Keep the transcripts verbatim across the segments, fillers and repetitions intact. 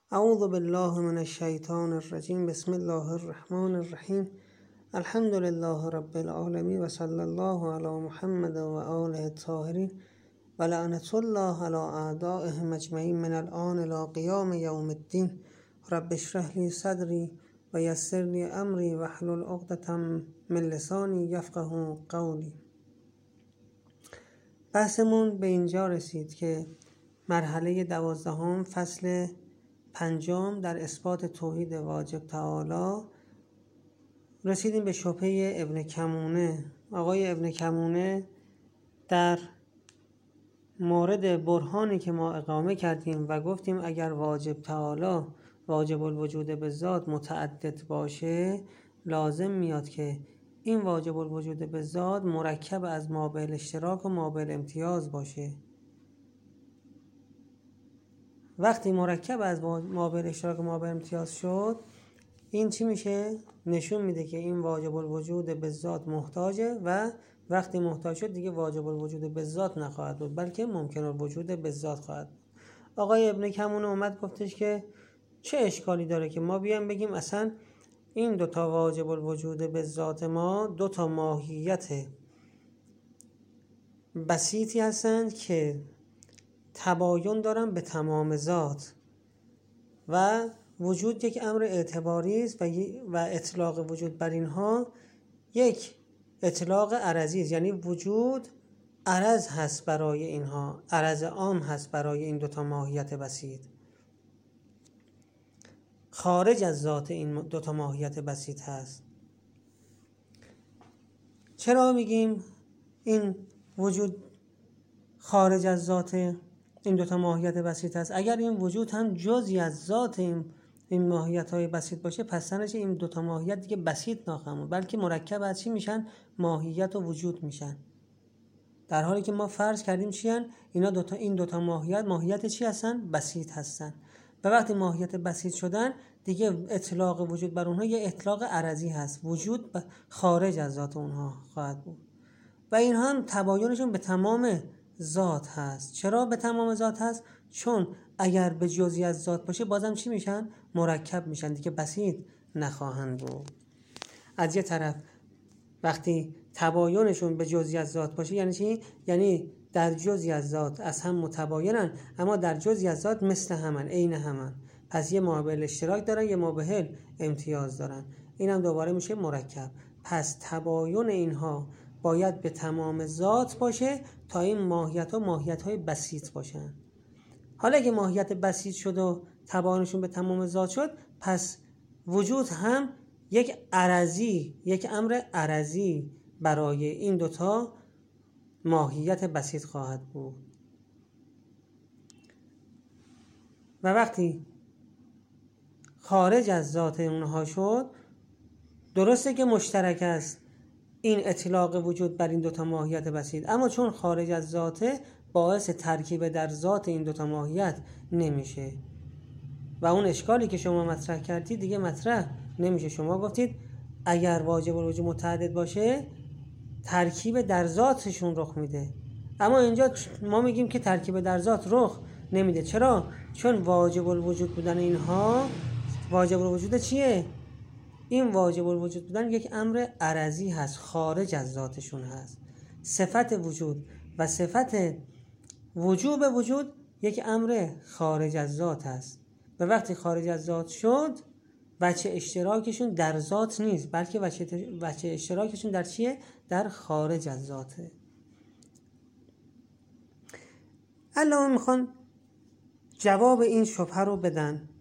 اعوذ بالله من الشیطان الرجیم. بسم الله الرحمن الرحیم. الحمد لله رب العالمین و صلی الله علی محمد و آله الطاهرین و لعنت الله علی اعدائهم اجمعین من الآن الی قیام یوم الدین. رب اشرح لی صدری و یسر لی امری واحلل عقدة من لسانی یفقهوا قولی. بحثمون به اینجا رسید که مرحله دوازدهم فصل پنجم در اثبات توحید واجب تعالی رسیدیم به شبهه ابن کمونه. آقای ابن کمونه در مورد برهانی که ما اقامه کردیم و گفتیم اگر واجب تعالی واجب الوجود به ذات متعدد باشه، لازم میاد که این واجب الوجود به ذات مرکب از مابع اشتراک و مابع امتیاز باشه. وقتی مرکب از مابع اشتراک و مابع امتیاز شد، این چی میشه؟ نشون میده که این واجب الوجود به ذات محتاجه و وقتی محتاج شد دیگه واجب الوجود به ذات نخواهد بود، بلکه ممکن الوجود به ذات خواهد بود. آقای ابن کمونه اومد گفتش که چه اشکالی داره که ما بیام بگیم اصلا این دوتا واجب الوجود به ذات ما دوتا ماهیت بسیطی هستند که تباین دارن به تمام ذات و وجود یک امر اعتباری است و, و اطلاق وجود بر اینها یک اطلاق عرضی است، یعنی وجود عرض هست برای اینها، عرض عام هست برای این دوتا ماهیت بسیط، خارج از ذات این دوتا ماهیت بسیط هست. چرا میگیم این وجود خارج از ذات این دوتا ماهیت بسیط هست؟ اگر این وجود هم جزئی از ذات این این ماهیت های بسیط باشه، پس سنش این دوتا ماهیت دیگه بسیط ناخواهند، بلکه مرکب از چی میشن؟ ماهیت و وجود میشن. در حالی که ما فرض کردیم چی هن؟ اینا دوتا این دوتا ماهیت ماهیت چی هستن؟ بسیط هستن. و وقتی ماهیت بسیط شدن دیگه اطلاق وجود بر اونها یه اطلاق عرضی هست، وجود خارج از ذات اونها خواهد بود و اینها هم تباینشون به تمام ذات هست. چرا به تمام ذات هست؟ چون اگر به جزئی از ذات باشه بازم چی میشن؟ مرکب میشن، دیگه بسیط نخواهند بود. از یه طرف وقتی تباینشون به جزئی از ذات باشه یعنی چی؟ یعنی در جزئی از ذات از هم متباینن، اما در جزئی از ذات مثل همن، عین همن. پس یه مابع اشتراک دارن، یه مابع امتیاز دارن. این هم دوباره میشه مرکب. پس تباین اینها باید به تمام ذات باشه تا این ماهیت ها ماهیت های بسیط باشن. حالا که ماهیت بسیط شد و تباینشون به تمام ذات شد، پس وجود هم یک عرضی یک امر عرضی برای این دوتا ماهیت بسیط خواهد بود. و وقتی خارج از ذات اونها شد، درسته که مشترک است این اطلاق وجود بر این دوتا ماهیت بسیط، اما چون خارج از ذاته باعث ترکیب در ذات این دوتا ماهیت نمیشه و اون اشکالی که شما مطرح کردید دیگه مطرح نمیشه. شما گفتید اگر واجب الوجود متعدد باشه ترکیب در ذاتشون رخ میده، اما اینجا ما میگیم که ترکیب در ذات رخ نمیده. چرا؟ چون واجب الوجود بودن اینها واجب الوجود چیه؟ این واجب الوجود بودن یک امر عرضی هست، خارج از ذاتشون هست. صفت وجود و صفت وجوب وجود یک امر خارج از ذات هست و وقتی خارج از ذات شد وجه اشتراکشون در ذات نیست، بلکه وجه اشتراکشون در چیه؟ در خارج از ذاته. علامه میخوان جواب این شبهه رو بدن.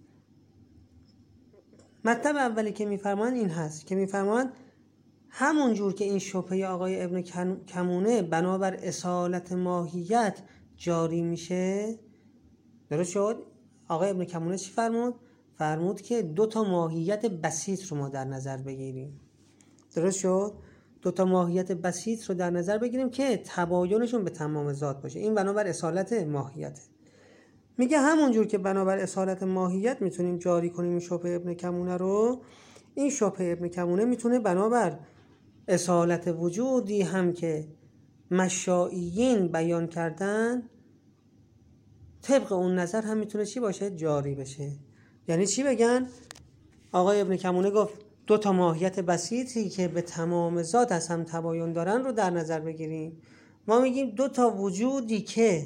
مطلب اولی که میفرمان این هست که میفرمان همون جور که این شبهه آقای ابن کمونه بنابر اصالت ماهیت جاری میشه. درست شد؟ آقای ابن کمونه چی فرمود؟ فرمود که دو تا ماهیت بسیط رو ما در نظر بگیریم. درست شد؟ دو تا ماهیت بسیط رو در نظر بگیریم که تباینشون به تمام ذات باشه. این بنابر اصالت ماهیته. میگه همون جور که بنابر اصالت ماهیت میتونیم جاری کنیم این شبهه ابن کمونه رو، این شبهه ابن کمونه میتونه بنابر اصالت وجودی هم که مشایعین بیان کردن طبق اون نظر هم میتونه چی باشه؟ جاری بشه. یعنی چی بگن؟ آقای ابن کمونه گفت دو تا ماهیت بسیطی که به تمام ذات از هم تباین دارن رو در نظر بگیریم. ما میگیم دو تا وجودی که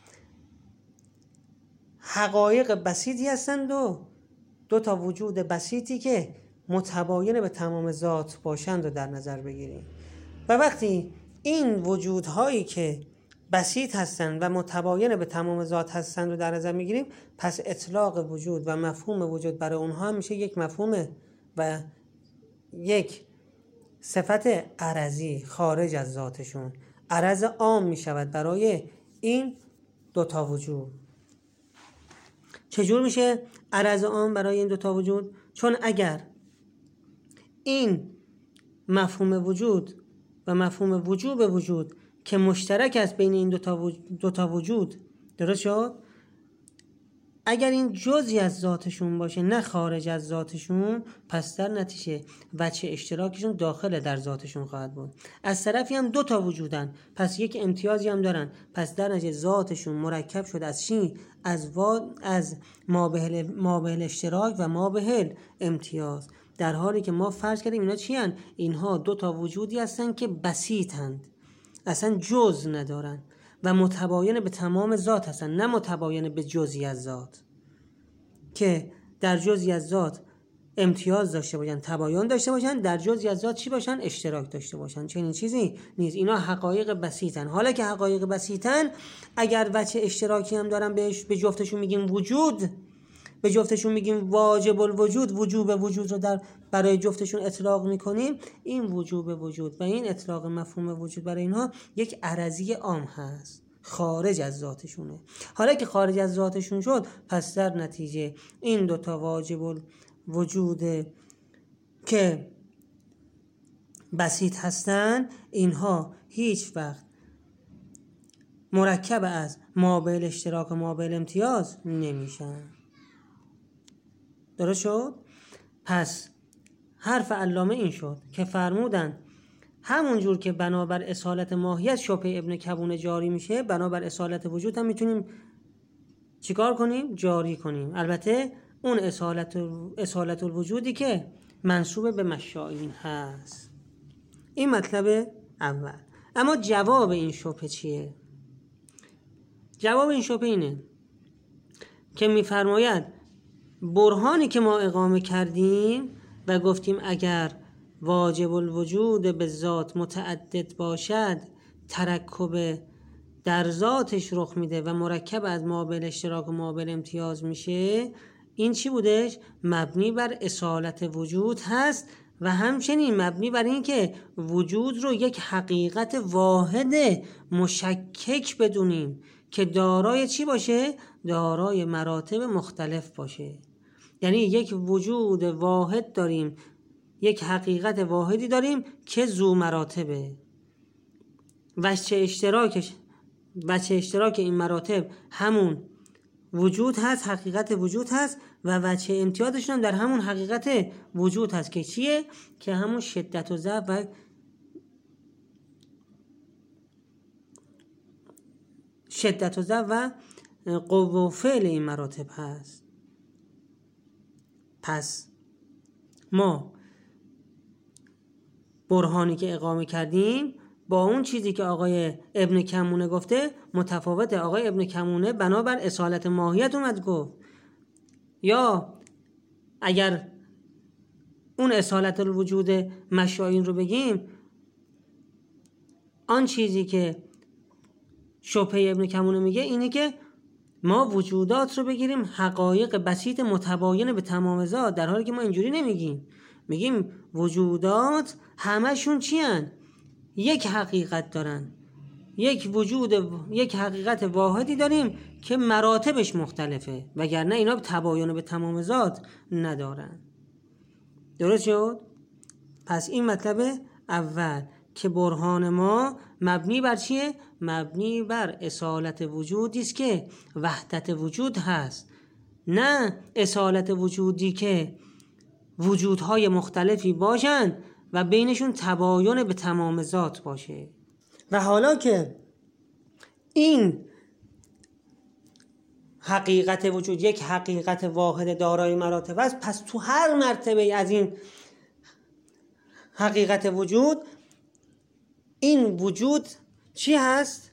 حقایق بسیطی هستند و دو تا وجود بسیطی که متباین به تمام ذات باشند رو در نظر بگیریم. و وقتی این وجودهایی که بسیط هستند و متباین به تمام ذات هستند رو در نظر میگیریم، پس اطلاق وجود و مفهوم وجود برای اونها میشه یک مفهوم و یک صفت عرضی خارج از ذاتشون، عرض عام میشود برای این دوتا وجود. چجور میشه عرض عام برای این دوتا وجود؟ چون اگر این مفهوم وجود و مفهوم وجوب وجود که مشترک است بین این دوتا دوتا وجود، درست شد؟ اگر این جزئی از ذاتشون باشه نه خارج از ذاتشون، پس در نتیجه وجه اشتراکشون داخل در ذاتشون خواهد بود. از طرفی هم دو تا وجودن، پس یک امتیازی هم دارن، پس در نتیجه ذاتشون مرکب شده از چی؟ از وا... از مابهل مابهل اشتراک و مابهل امتیاز. در حالی که ما فرض کردیم اینا چی هن؟ اینها دو تا وجودی هستن که بسیطند، اصلا جز ندارن و متباین به تمام ذات هستن، نه متباین به جزئی از ذات که در جزئی از ذات امتیاز داشته باشن، تباین داشته باشن، در جزئی از ذات چی باشن؟ اشتراک داشته باشن. چنین چیزی نیست. اینا حقایق بسیطن. حالا که حقایق بسیطن، اگر وجه اشتراکی هم دارن بهش به جفتشون میگیم وجود، به جفتشون میگیم واجب الوجود، وجوب وجود رو در برای جفتشون اطلاق میکنیم. این وجوب وجود و این اطلاق مفهوم وجود برای اینها یک عرضی عام هست، خارج از ذاتشونه. حالا که خارج از ذاتشون شد، پس در نتیجه این دوتا واجب الوجود که بسیط هستن، اینها هیچ وقت مرکب از مابعل اشتراک و مابعل امتیاز نمیشن. درست شد؟ پس حرف علامه این شد که فرمودن همون جور که بنابر اصالت ماهیت شبهه ابن کبونه جاری میشه، بنابر اصالت وجود هم میتونیم چیکار کنیم؟ جاری کنیم. البته اون اصالت اصالت الوجودی که منسوب به مشائین هست. این مطلب اول. اما جواب این شبهه چیه؟ جواب این شبهه اینه که میفرماید برهانی که ما اقامه کردیم و گفتیم اگر واجب الوجود به ذات متعدد باشد، ترکب در ذاتش رخ میده و مرکب از مابعل اشتراک و مابعل امتیاز میشه. این چی بودش؟ مبنی بر اصالت وجود هست و همچنین مبنی بر این که وجود رو یک حقیقت واحد مشکک بدونیم که دارای چی باشه؟ دارای مراتب مختلف باشه. یعنی یک وجود واحد داریم، یک حقیقت واحدی داریم که ذو مراتبه. وجه اشتراکش وجه اشتراک این مراتب همون وجود هست، حقیقت وجود هست و وجه امتیازشون هم در همون حقیقت وجود هست که چیه؟ که همون شدت و ضعف و شدت و ضعف و قوه و فعل این مراتب هست. پس ما برهانی که اقامه کردیم با اون چیزی که آقای ابن کمونه گفته متفاوته. آقای ابن کمونه بنابر اصالت ماهیت اومد گفت، یا اگر اون اصالت الوجود مشائین رو بگیم، آن چیزی که شبهه ابن کمونه میگه اینه که ما وجودات رو بگیریم حقایق بسیط متباین به تمام ذات، در حالی که ما اینجوری نمیگیم. میگیم وجودات همشون چی هن؟ یک حقیقت دارن، یک وجود، یک حقیقت واحدی داریم که مراتبش مختلفه، وگرنه اینا تباین به تمام ذات ندارن. درست شد؟ پس این مطلب اول که برهان ما مبنی بر چیه؟ مبنی بر اصالت وجودی است که وحدت وجود هست، نه اصالت وجودی که وجودهای مختلفی باشن و بینشون تباین به تمام ذات باشه. و حالا که این حقیقت وجود یک حقیقت واحد دارای مراتب است، پس تو هر مرتبه از این حقیقت وجود این وجود چی هست؟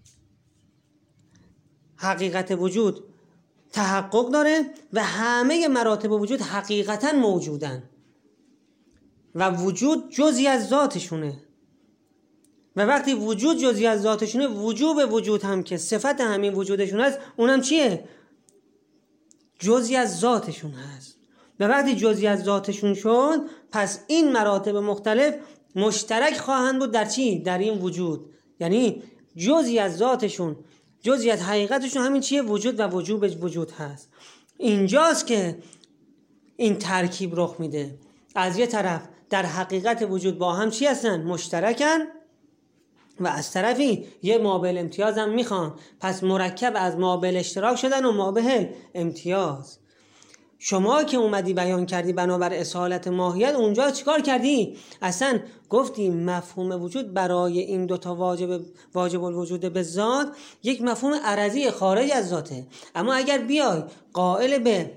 حقیقت وجود تحقق داره و همه مراتب وجود حقیقتا موجودن و وجود جزئی از ذاتشونه و وقتی وجود جزئی از ذاتشونه، وجوب وجود هم که صفت همین وجودشون هست اونم چیه؟ جزئی از ذاتشون هست و وقتی جزئی از ذاتشون شد پس این مراتب مختلف مشترک خواهند بود در چی؟ در این وجود. یعنی جزئی از ذاتشون، جزئی از حقیقتشون همین چیه؟ وجود و وجوب وجود هست. اینجاست که این ترکیب رخ میده. از یه طرف در حقیقت وجود با هم چی هستن؟ مشترکن و از طرفی یه مابل امتیاز هم میخوان، پس مرکب از مابل اشتراک شدن و مابل امتیاز. شما که اومدی بیان کردی بنابر اصالت ماهیت، اونجا چیکار کردی؟ اصلا گفتی مفهوم وجود برای این دوتا واجب واجب الوجود به ذات یک مفهوم عرضی خارج از ذاته. اما اگر بیای قائل به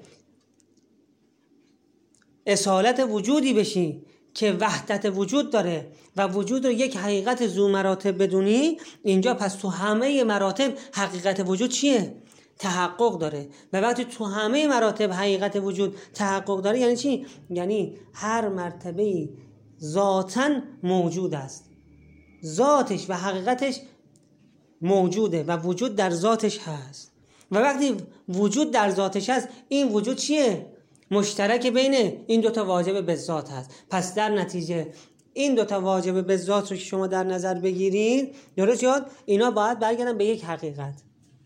اصالت وجودی بشی که وحدت وجود داره و وجود رو یک حقیقت ذو مراتب بدونی، اینجا پس تو همه مراتب حقیقت وجود چیه؟ تحقق داره. و وقتی تو همه مراتب حقیقت وجود تحقق داره یعنی چی؟ یعنی هر مرتبه‌ای ذاتاً موجود است، ذاتش و حقیقتش موجوده و وجود در ذاتش هست. و وقتی وجود در ذاتش هست، این وجود چیه؟ مشترک بین این دوتا واجب به ذات هست. پس در نتیجه این دوتا واجب به ذات رو که شما در نظر بگیرید، درست شد؟ اینا باید برگردن به یک حقیقت،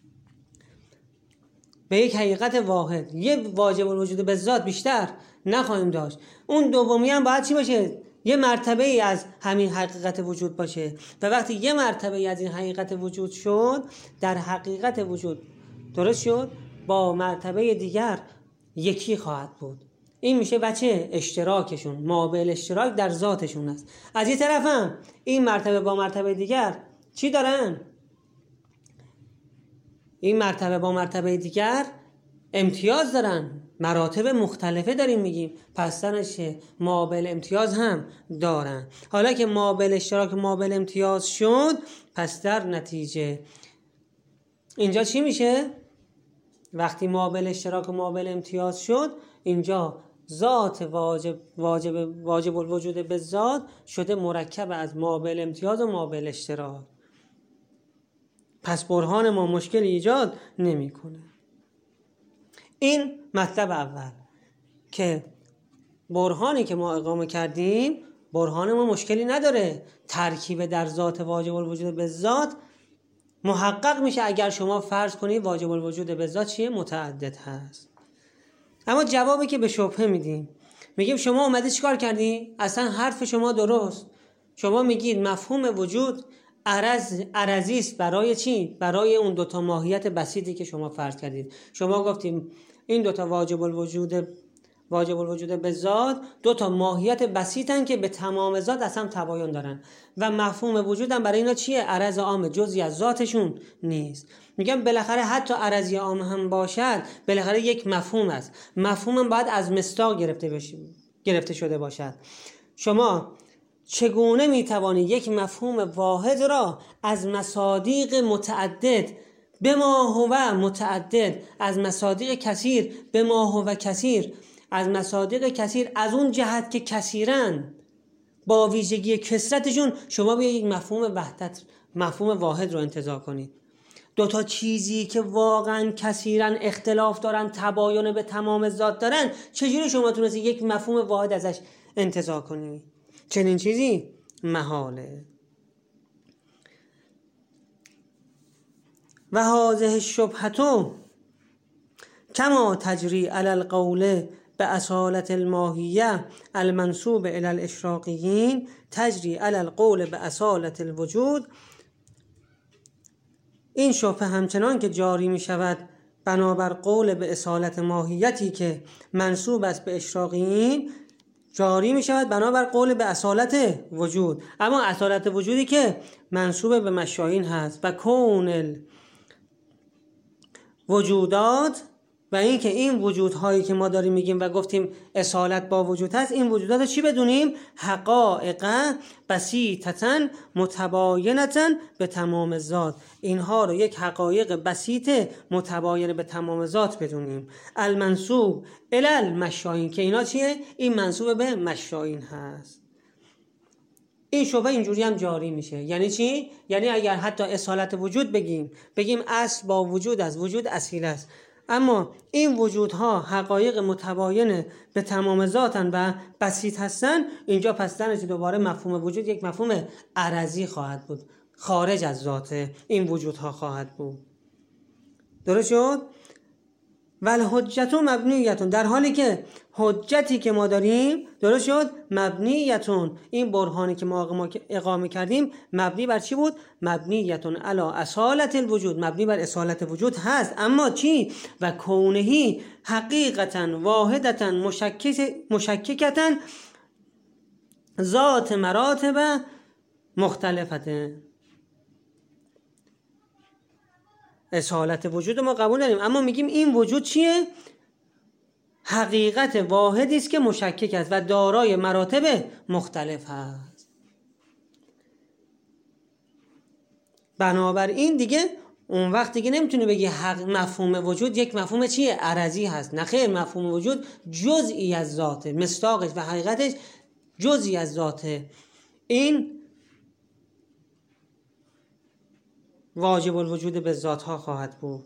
به یک حقیقت واحد. یه واجب الوجود به ذات بیشتر نخواهیم داشت. اون دومی هم باید چی باشه؟ یه مرتبه ای از همین حقیقت وجود باشه. و وقتی یه مرتبه ای از این حقیقت وجود شد، در حقیقت وجود، درست شد، با مرتبه دیگر یکی خواهد بود. این میشه بچه اشتراکشون، مابل اشتراک در ذاتشون است. از یه طرف هم این مرتبه با مرتبه دیگر چی دارن؟ این مرتبه با مرتبه دیگر امتیاز دارن، مراتب مختلفه داریم میگیم، پس درنشه مابل امتیاز هم دارن. حالا که مابل اشتراک مابل امتیاز شد، پس در نتیجه اینجا چی میشه؟ وقتی مابل اشتراک و مابل امتیاز شد، اینجا ذات واجب واجب واجب الوجود به ذات شده مرکب از مابل امتیاز و مابل اشتراک. پس برهان ما مشکل ایجاد نمیکنه. این مطلب اول که برهانی که ما اقامه کردیم، برهان ما مشکلی نداره. ترکیب در ذات واجب الوجود به ذات محقق میشه اگر شما فرض کنید واجب الوجود به ذات چیه؟ متعدد هست. اما جوابی که به شبهه میدیم، میگیم شما اومدی چیکار کردی؟ اصلا حرف شما درست. شما میگید مفهوم وجود عرض عرضی است برای چی؟ برای اون دوتا ماهیت بسیطی که شما فرض کردید. شما گفتیم این دوتا واجب الوجود واجب الوجود به ذات دوتا ماهیت بسیطن که به تمام ذات اصلا تباین دارن و مفهوم وجود هم برای اینا چیه؟ عرض عام، جزئی از ذاتشون نیست. میگم بالاخره حتی عرضی عام هم باشد، بالاخره یک مفهوم است. مفهوم هم باید از مصداق گرفته بشه، گرفته شده باشد. شما چگونه میتوانی یک مفهوم واحد را از مصادیق متعدد به ما هو متعدد، از مصادیق کثیر به ما هو کثیر، از مصادیق کثیر از اون جهت که کثیرن با ویژگی کثرتشون، شما به یک مفهوم وحدت، مفهوم واحد رو انتزاع کنید. دوتا چیزی که واقعا کثیرن، اختلاف دارن، تباین به تمام ذات دارن، چجوری شما تونستی یک مفهوم واحد ازش انتزاع کنید؟ چنین چیزی محاله. و هذه الشبهة کما تجری علی القول باصالة الماهیه المنسوب الى الاشراقیین تجری علی القول باصالة الوجود. این شبهه همچنان که جاری می شود بنابر قول به اصالت ماهیتی که منسوب است به اشراقیین، جاری می شود بنابر قول به اصالت وجود، اما اصالت وجودی که منسوب به مشاهین هست. و کون وجودات و این که این وجودهایی که ما داریم میگیم و گفتیم اصالت با وجود هست، این وجودات چی بدونیم؟ حقائق بسیطتن متباینتن به تمام ذات. اینها رو یک حقایق بسیط متباین به تمام ذات بدونیم. المنسوب الی المشاین، که اینا چیه؟ این منسوب به مشاین هست. این شبه اینجوری هم جاری میشه. یعنی چی؟ یعنی اگر حتی اصالت وجود بگیم بگیم اصل با وجود است، وجود اصیل است، اما این وجودها حقایق متباین به تمام ذاتن و بسیط هستن، اینجا پس درنچه دوباره مفهوم وجود یک مفهوم عرضی خواهد بود، خارج از ذات این وجودها خواهد بود. درست شد؟ والحجت مبنیتون، در حالی که حجتی که ما داریم، درست شد، مبنیتون، این برهانی که ما اقامه کردیم مبنی بر چی بود؟ مبنیتون علی اصالت الوجود، مبنی بر اصالت وجود هست. اما چی؟ و کونهی حقیقتا واحدتا مشککتا ذات مراتب مختلفته. اصالت وجود ما قبول داریم، اما میگیم این وجود چیه؟ حقیقت واحدی است که مشکک است و دارای مراتب مختلف هست. بنابراین دیگه اون وقت دیگه نمیتونه بگی حق مفهوم وجود یک مفهوم چیه؟ عرضی هست. نه خیر، مفهوم وجود جزئی از ذاته، مصداقش و حقیقتش جزئی از ذاته. این واجب الوجود به ذات ها خواهد بود.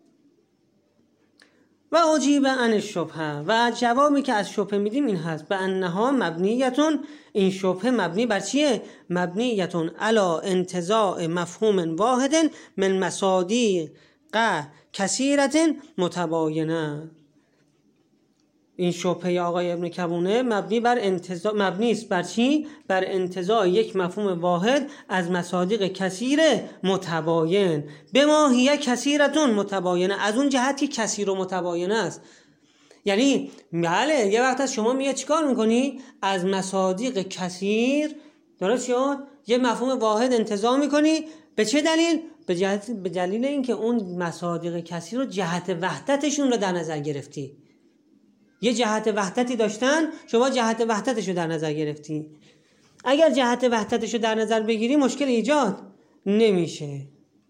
و اجیب عن الشبهه، و جوابی که از شبهه میدیم این هست به انها مبنیتون، این شبهه مبنی بر چیه؟ مبنیتون علی انتزاع مفهوم واحد من مصادیق کثیرت متباینه. این شبهه آقای ابن کبونه مبنی بر انتزاع، مبنی است بر چی؟ بر انتزاع یک مفهوم واحد از مصادیق کثیر متباین. به ما هی کثیرتون متباینه، از اون جهتی کثیر و متباینه است. یعنی بله یه وقت از شما میاد چیکار میکنی؟ از مصادیق کثیر، درست شد، یه مفهوم واحد انتزاع میکنی. به چه دلیل؟ به جهت به دلیل اینکه اون مصادیق کثیر رو جهت وحدتشون رو در نظر گرفتی. یه جهت وحدتی داشتن، شما جهت وحدتش رو در نظر گرفتی. اگر جهت وحدتش رو در نظر بگیری مشکل ایجاد نمیشه.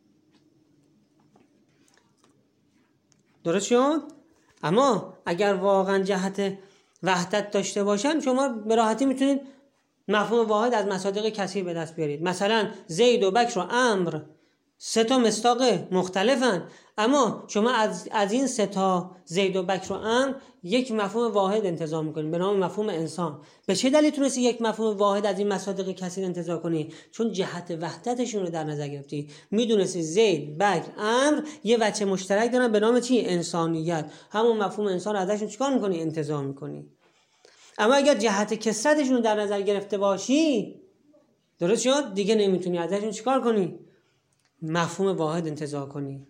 درست شد؟ اما اگر واقعا جهت وحدت داشته باشن، شما به راحتی میتونید مفهوم واحد از مصادیق کثیر به دست بیارید. مثلا زید و بکر و امر سه تا مصداق مختلفن، اما شما از از این سه تا زید و بکر و امر یک مفهوم واحد انتزاع میکنید به نام مفهوم انسان. به چه دلیل تونستی یک مفهوم واحد از این مصادیق کثیر انتزاع کنی؟ چون جهت وحدتشون رو در نظر گرفتی. میدونستی زید، بکر، امر یه وجه مشترک دارن به نام چی؟ انسانیت. همون مفهوم انسان رو ازشون چیکار میکنی؟ انتزاع میکنی. اما اگر جهت کثرتشون رو در نظر گرفته باشی، درست شد، دیگه نمیتونی ازشون چیکار کنی؟ مفهوم واحد انتزاع کنی.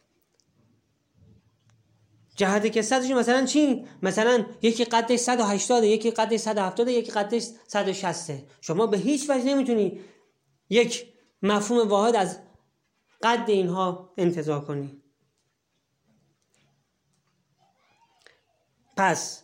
جهت کثرتشون مثلا چی؟ مثلا یکی قدش صد و هشتاد، یکی قدش صد و هفتاد، یکی قدش صد و شصت. شما به هیچ وجه نمیتونی یک مفهوم واحد از قد اینها انتزاع کنی. پس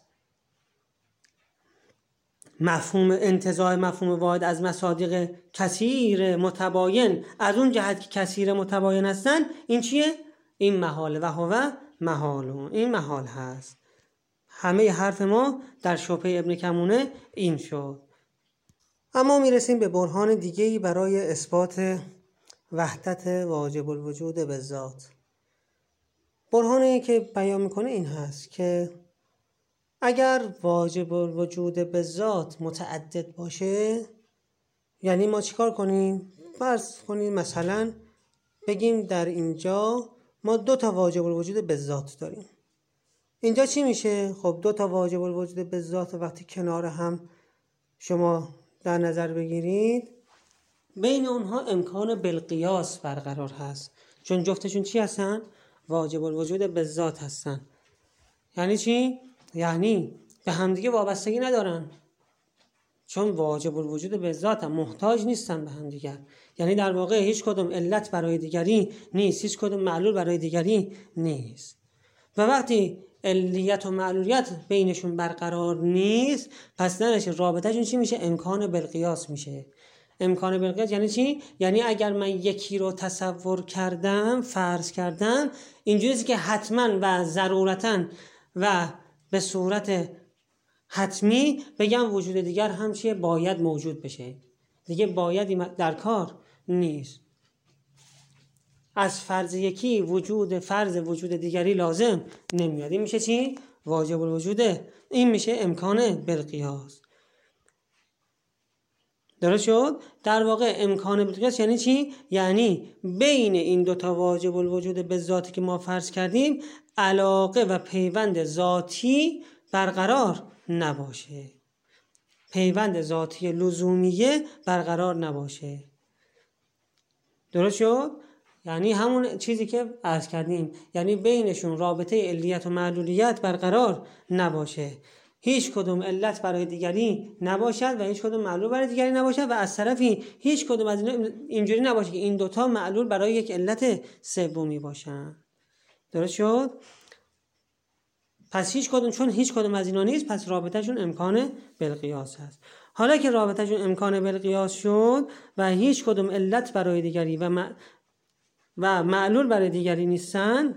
مفهوم انتزاع مفهوم واحد از مصادیق کثیر متباین از اون جهت که کثیر متباین هستن، این چیه؟ این محاله و هو محالون، این محال هست. همه حرف ما در شبهه ابن کمونه این شد. اما میرسیم به برهان دیگه‌ای برای اثبات وحدت واجب الوجود به ذات. برهانی که بیان میکنه این هست که اگر واجب الوجود به ذات متعدد باشه، یعنی ما چیکار کنیم؟ فرض کنیم مثلا بگیم در اینجا ما دو تا واجب الوجود به ذات داریم. اینجا چی میشه؟ خب دو تا واجب الوجود به ذات وقتی کنار هم شما در نظر بگیرید، بین اونها امکان بالقیاس برقرار هست، چون جفتشون چی هستن؟ واجب الوجود به ذات هستن. یعنی چی؟ یعنی به همدیگه وابستگی ندارن. چون واجب الوجود به ذات هم محتاج نیستن به هم دیگر. یعنی در واقع هیچ کدوم علت برای دیگری نیست، هیچ کدوم معلول برای دیگری نیست. و وقتی علیت و معلولیت بینشون برقرار نیست، پس درش رابطهشون چی میشه؟ امکان بالقیاس میشه. امکان بالقیاس یعنی چی؟ یعنی اگر من یکی رو تصور کردم، فرض کردم، اینجوریه که حتما و ضرورتاً و به صورت حتمی بگم وجود دیگر هم چیه؟ باید موجود بشه. دیگه بایدی در کار نیست. از فرض یکی وجود فرض وجود دیگری لازم نمیاد. این میشه چی؟ واجب الوجوده. این میشه امکان بالقیاس. درست شد؟ در واقع امکان بالقیاس یعنی چی؟ یعنی بین این دوتا واجب الوجود به ذاتی که ما فرض کردیم علاقه و پیوند ذاتی برقرار نباشه. پیوند ذاتی لزومیه برقرار نباشه. درست شد؟ یعنی همون چیزی که عرض کردیم، یعنی بینشون رابطه علیت و معلولیت برقرار نباشه، هیچ کدوم علت برای دیگری نباشد و هیچ کدوم معلول برای دیگری نباشد و از طرفی هیچ کدوم از اینا اینجوری نباشه که این دوتا معلول برای یک علت سومی باشن. درست شد؟ پس هیچ کدوم، چون هیچ کدوم از اینا نیست، پس رابطهشون امکان بالقیاس هست. حالا که رابطهشون امکان بالقیاس شد و هیچ کدوم علت برای دیگری و م... و معلول برای دیگری نیستن،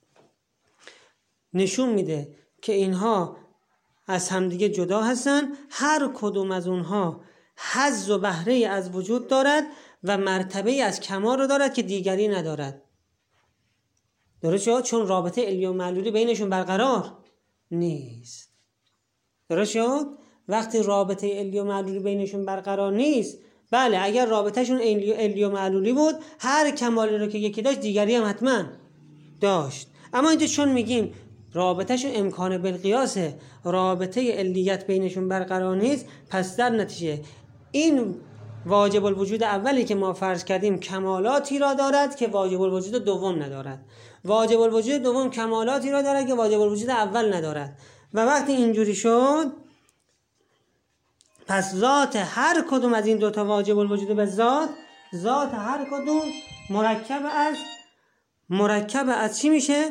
نشون میده که اینها از همدیگه جدا هستن. هر کدوم از اونها حظ و بهره از وجود دارد و مرتبه از کمال رو دارد که دیگری ندارد. درست شد؟ چون رابطه علی و معلولی بینشون برقرار نیست. درست شد؟ وقتی رابطه علی و معلولی بینشون برقرار نیست، بله اگر رابطهشون علی و معلولی بود، هر کمالی رو که یکی داشت دیگری هم حتما داشت. اما اینجا چون میگیم رابطهشون امکان بالقیاسه، رابطه علیت بینشون برقرار نیست، پس در نتیجه این واجب الوجود اولی که ما فرض کردیم کمالاتی را دارد که واجب الوجود دوم ندارد. واجب الوجود دوم کمالاتی را دارد که واجب الوجود اول ندارد. و وقتی اینجوری شد، پس ذات هر کدوم از این دوتا واجب الوجود به ذات، ذات هر کدوم مرکب از مرکب از چی میشه؟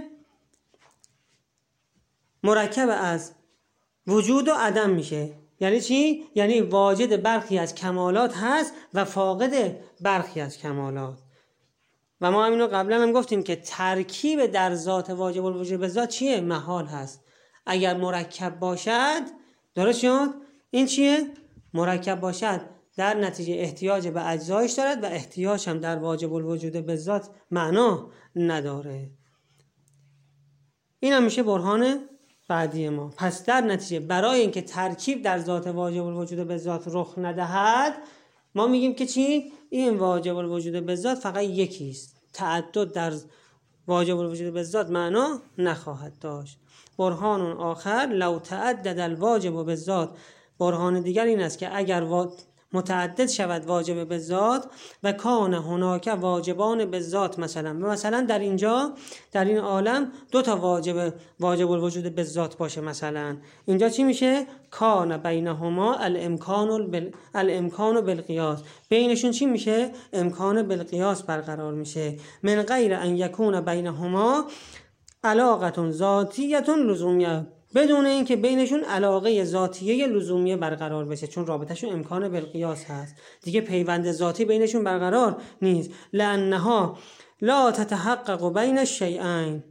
مرکب از وجود و عدم میشه. یعنی چی؟ یعنی واجد برخی از کمالات هست و فاقد برخی از کمالات. و ما همینو قبلا هم گفتیم که ترکیب در ذات واجب الوجود به ذات چیه؟ محال هست. اگر مرکب باشد، درست شد؟ این چیه؟ مرکب باشد در نتیجه احتیاج به اجزایش دارد و احتیاج هم در واجب الوجود به ذات معنا نداره. این هم میشه برهان بعدی ما. پس در نتیجه برای اینکه ترکیب در ذات واجب الوجود به ذات رخ ندهد، ما میگیم که چی؟ این واجب الوجود به ذات فقط یکی است. تعدد در واجب الوجود به ذات معنا نخواهد داشت. برهان آخر لو تعدد الواجب به ذات، برهان دیگر این است که اگر متعدد شود واجب به ذات و کان هناک واجبان به ذات، مثلا مثلا در اینجا در این عالم دو تا واجب واجب الوجود به ذات باشه، مثلا اینجا چی میشه؟ کان بینهما الامکان بال... الامکان بالقیاس، بینشون چی میشه؟ امکان بالقیاس برقرار میشه. من غیر ان یکون بینهما علاقه ذاتیه لزومیه، بدون اینکه بینشون علاقه ذاتیه لزومیه برقرار بشه، چون رابطهشون امکان بالقیاس هست. دیگه پیوند ذاتی بینشون برقرار نیست. لانها لا تتحقق بین الشیئین،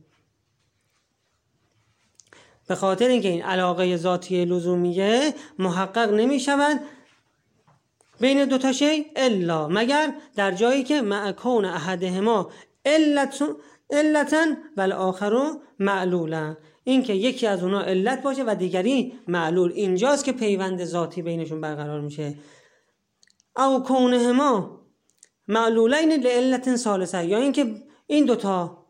به خاطر اینکه این علاقه ذاتی لزومیه محقق نمی شود بین دو تا شی الا مگر در جایی که معکون احدهما علت علتن و الاخر معلولا، این که یکی از اونا علت باشه و دیگری معلول، اینجاست که پیوند ذاتی بینشون برقرار میشه. او کونهما معلولین لعلت ثالثه، یا اینکه این دوتا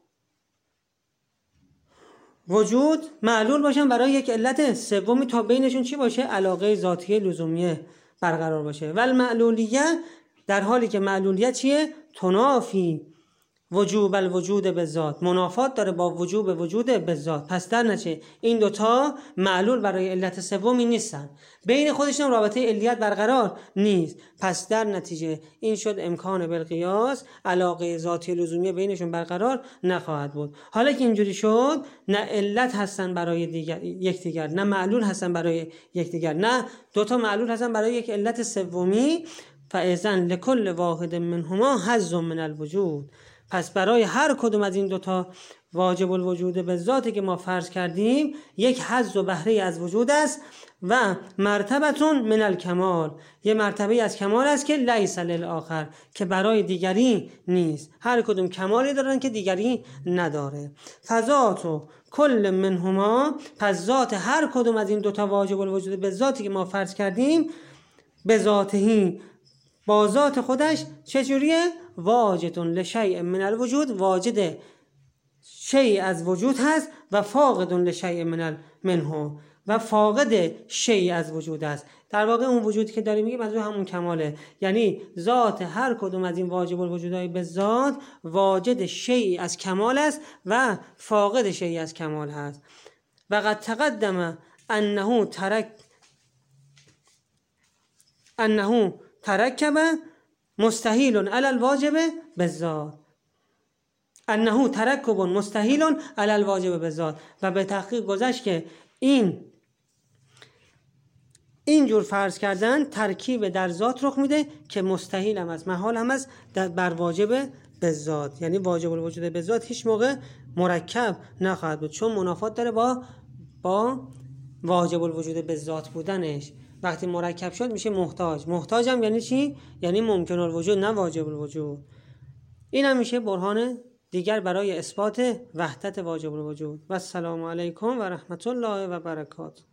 وجود معلول باشن برای یک علت سومی تا بینشون چی باشه؟ علاقه ذاتی لزومیه برقرار باشه. ول معلولیه، در حالی که معلولیت چیه؟ تنافی وجوب الوجود به ذات، منافات داره با وجوب وجود به ذات. پس در نتیجه این دوتا معلول برای علت سومی نیستن، بین خودشون رابطه علیت برقرار نیست. پس در نتیجه این شد امکان بالقیاس علاقه ذاتی لزومی بینشون برقرار نخواهد بود. حالا که اینجوری شد، نه علت هستن برای دیگر یکدیگر، نه معلول هستن برای یکدیگر، نه دوتا معلول هستن برای یک علت سومی. فاذن لکل واحد منهما حظ من الوجود. پس برای هر کدوم از این دوتا واجب الوجود به ذاتی که ما فرض کردیم یک حظ و بهره از وجود است و مرتبتون من الکمال، یه مرتبه از کمال است که لیس للآخر، که برای دیگری نیست. هر کدوم کمالی دارن که دیگری نداره. فذات کل منهما، پس ذات هر کدوم از این دوتا واجب الوجود به ذاتی که ما فرض کردیم به ذاتهی، با ذات خودش چجوریه؟ واجدون لشیء من الوجود، واجد شیء از وجود هست و فاقدون لشیء من منه، و فاقد شیء از وجود است. در واقع اون وجودی که داریم میگیم از اون همون کماله، یعنی ذات هر کدوم از این واجب الوجودهای به ذات واجد شیء از کمال است و فاقد شیء از کمال هست. و قد تقدم انه ترک انه ترکب مستحیل علی الواجب بالذات، انه ترکب مستحیل علی الواجب بالذات. و به تحقیق گذشت که این اینجور فرض کردن ترکیب در ذات رخ میده که مستحیل هم است، محال هم است بر واجب بالذات. یعنی واجب الوجود به ذات هیچ موقع مرکب نخواهد بود، چون منافات داره با با واجب الوجود به ذات بودنش. وقتی مرکب شد میشه محتاج. محتاج هم یعنی چی؟ یعنی ممکن الوجود نه واجب الوجود. این هم میشه برهان دیگر برای اثبات وحدت واجب الوجود. و السلام علیکم و رحمت الله و برکاته.